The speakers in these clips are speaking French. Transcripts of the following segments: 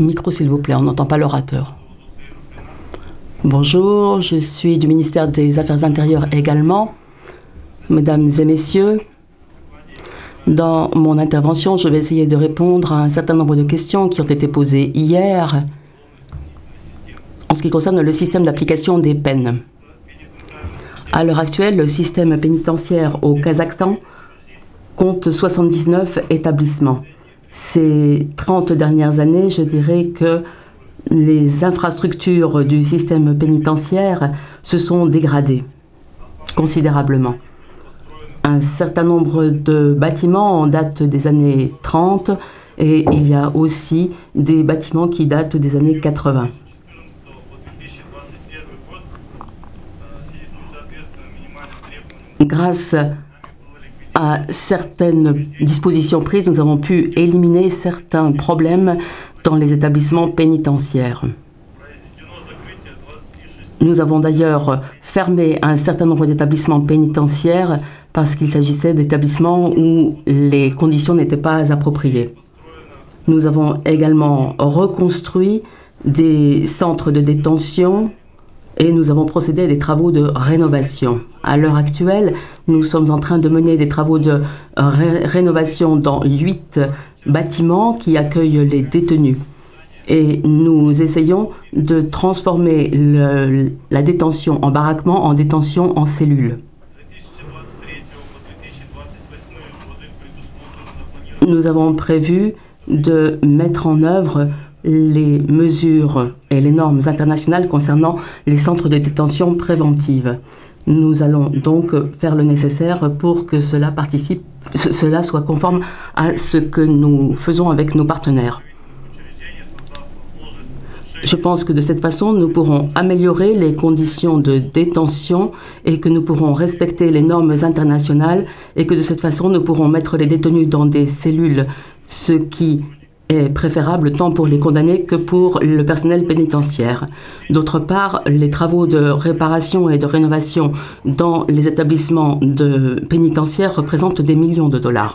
Micro, s'il vous plaît, on n'entend pas l'orateur. Bonjour, je suis du ministère des Affaires intérieures également. Mesdames et messieurs, dans mon intervention, je vais essayer de répondre à un certain nombre de questions qui ont été posées hier en ce qui concerne le système d'application des peines. À l'heure actuelle, le système pénitentiaire au Kazakhstan compte 79 établissements. Ces 30 dernières années, je dirais que les infrastructures du système pénitentiaire se sont dégradées considérablement. Un certain nombre de bâtiments datent des années 30 et il y a aussi des bâtiments qui datent des années 80. Grâce à certaines dispositions prises, nous avons pu éliminer certains problèmes dans les établissements pénitentiaires. Nous avons d'ailleurs fermé un certain nombre d'établissements pénitentiaires parce qu'il s'agissait d'établissements où les conditions n'étaient pas appropriées. Nous avons également reconstruit des centres de détention et nous avons procédé à des travaux de rénovation. À l'heure actuelle, nous sommes en train de mener des travaux de rénovation dans 8 bâtiments qui accueillent les détenus. Et nous essayons de transformer la détention en baraquement en détention en cellule. Nous avons prévu de mettre en œuvre les mesures et les normes internationales concernant les centres de détention préventive. Nous allons donc faire le nécessaire pour que cela soit conforme à ce que nous faisons avec nos partenaires. Je pense que de cette façon, nous pourrons améliorer les conditions de détention et que nous pourrons respecter les normes internationales et que de cette façon, nous pourrons mettre les détenus dans des cellules, ce qui est préférable tant pour les condamnés que pour le personnel pénitentiaire. D'autre part, les travaux de réparation et de rénovation dans les établissements pénitentiaires représentent des millions de dollars.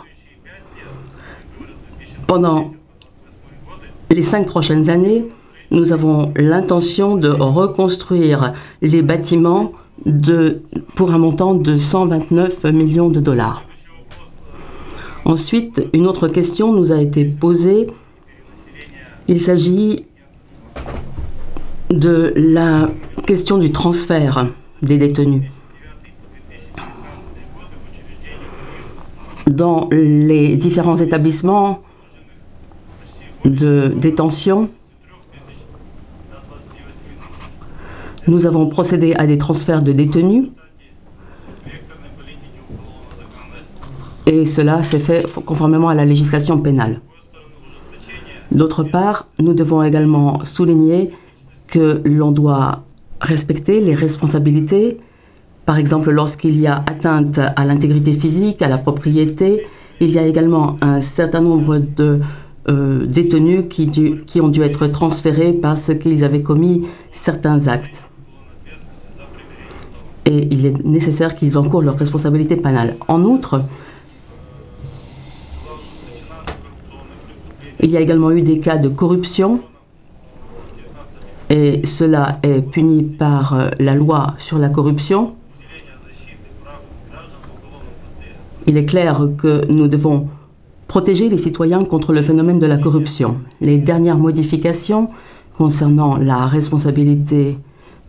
Pendant les 5 prochaines années, nous avons l'intention de reconstruire les bâtiments pour un montant de 129 millions de dollars. Ensuite, une autre question nous a été posée. Il s'agit de la question du transfert des détenus. Dans les différents établissements de détention, nous avons procédé à des transferts de détenus et cela s'est fait conformément à la législation pénale. D'autre part, nous devons également souligner que l'on doit respecter les responsabilités. Par exemple, lorsqu'il y a atteinte à l'intégrité physique, à la propriété, il y a également un certain nombre de détenus qui ont dû être transférés parce qu'ils avaient commis certains actes. Et il est nécessaire qu'ils encourent leurs responsabilités pénales. En outre, il y a également eu des cas de corruption et cela est puni par la loi sur la corruption. Il est clair que nous devons protéger les citoyens contre le phénomène de la corruption. Les dernières modifications concernant la responsabilité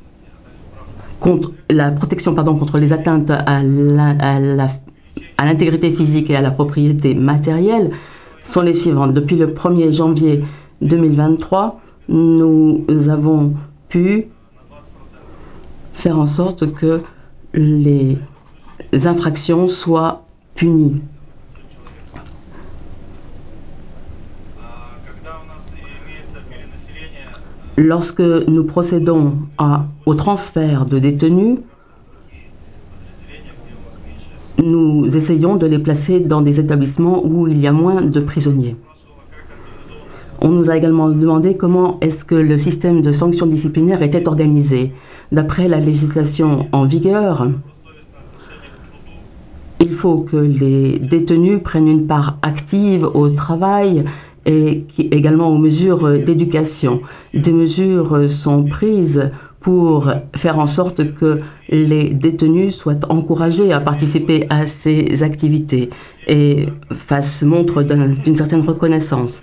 la protection contre les atteintes à l'intégrité physique et à la propriété matérielle sont les suivantes. Depuis le 1er janvier 2023, nous avons pu faire en sorte que les infractions soient punies. Lorsque nous procédons au transfert de détenus, nous essayons de les placer dans des établissements où il y a moins de prisonniers. On nous a également demandé comment est-ce que le système de sanctions disciplinaires était organisé. D'après la législation en vigueur, il faut que les détenus prennent une part active au travail et également aux mesures d'éducation. Des mesures sont prises pour faire en sorte que les détenus soient encouragés à participer à ces activités et fassent montre d'une certaine reconnaissance.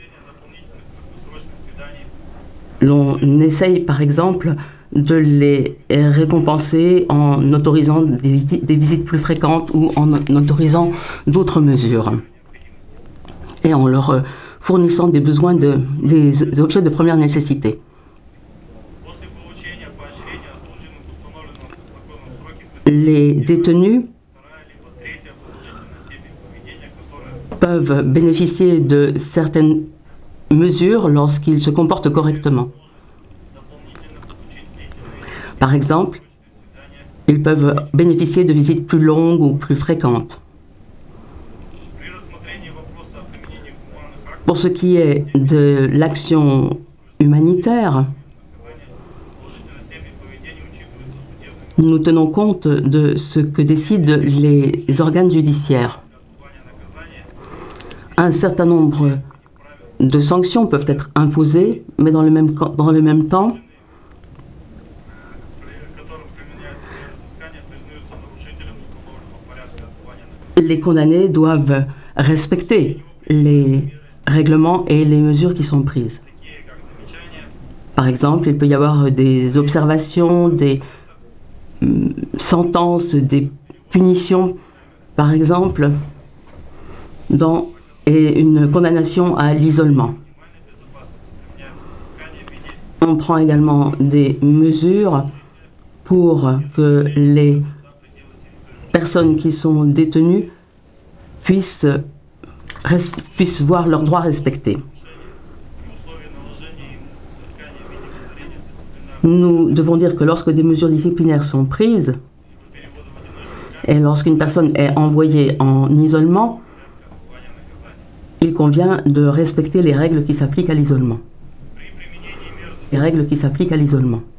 L'on essaye par exemple de les récompenser en autorisant des visites plus fréquentes ou en autorisant d'autres mesures et en leur fournissant des des objets de première nécessité. Les détenus peuvent bénéficier de certaines mesures lorsqu'ils se comportent correctement. Par exemple, ils peuvent bénéficier de visites plus longues ou plus fréquentes. Pour ce qui est de l'action humanitaire, nous tenons compte de ce que décident les organes judiciaires. Un certain nombre de sanctions peuvent être imposées, mais dans le même temps, les condamnés doivent respecter les règlements et les mesures qui sont prises. Par exemple, il peut y avoir des observations, des sentences, des punitions, par exemple, et une condamnation à l'isolement. On prend également des mesures pour que les personnes qui sont détenues puissent voir leurs droits respectés. Nous devons dire que lorsque des mesures disciplinaires sont prises et lorsqu'une personne est envoyée en isolement, il convient de respecter les règles qui s'appliquent à l'isolement. Les règles qui s'appliquent à l'isolement.